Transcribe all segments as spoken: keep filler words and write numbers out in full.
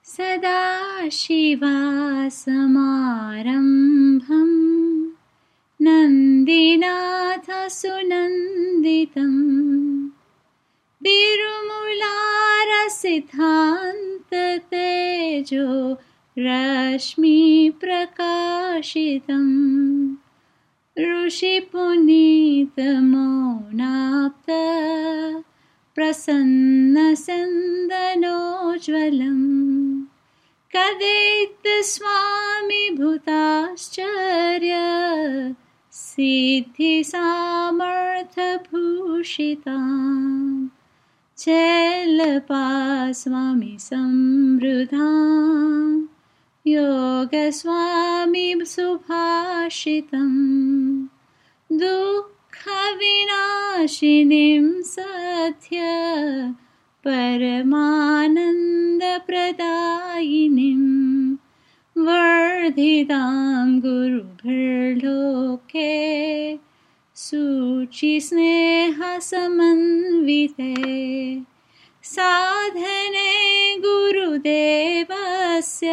सदाशिवसमारम्भं नन्दिनाथसुनन्दितं तिरुमूलारसिद्धान्ततेजो रश्मिप्रकाशितं ऋषिपुनीतमौनाप्त प्रसन्नसन्दनोज्ज्वलम् कदैत्यस्वामिभूताश्चर्य सिद्धिसामर्थ्यभूषिताम् चेल्लप्पस्वामी समृद्धाम् योगस्वामी सुभाषितम् दुःखविनाशिनीं सत्य परमानन्दप्रदायिनीं वर्धितां गुरुभिर्लोके शुचिस्नेहसमन्विते साधने गुरुदेवस्य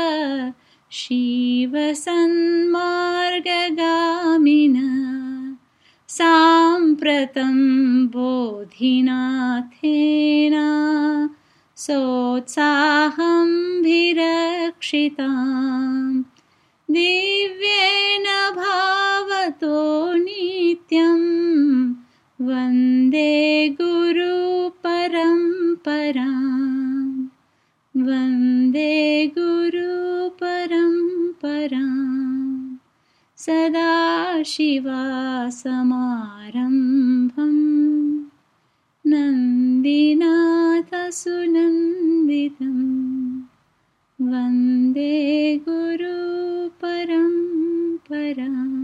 शिवसन्मार्गगामिनः साम्प्रतं बोधिनाथेन सोत्साहं विरक्षिताम् दिव्येन भावतो नित्यं वन्दे गुरुपरम्पराम् वन्दे गुरुपरम्पराम् सदाशिवसमारम्भं नन्दिनाथसुनन्दितं वन्दे गुरुपरम्पराम्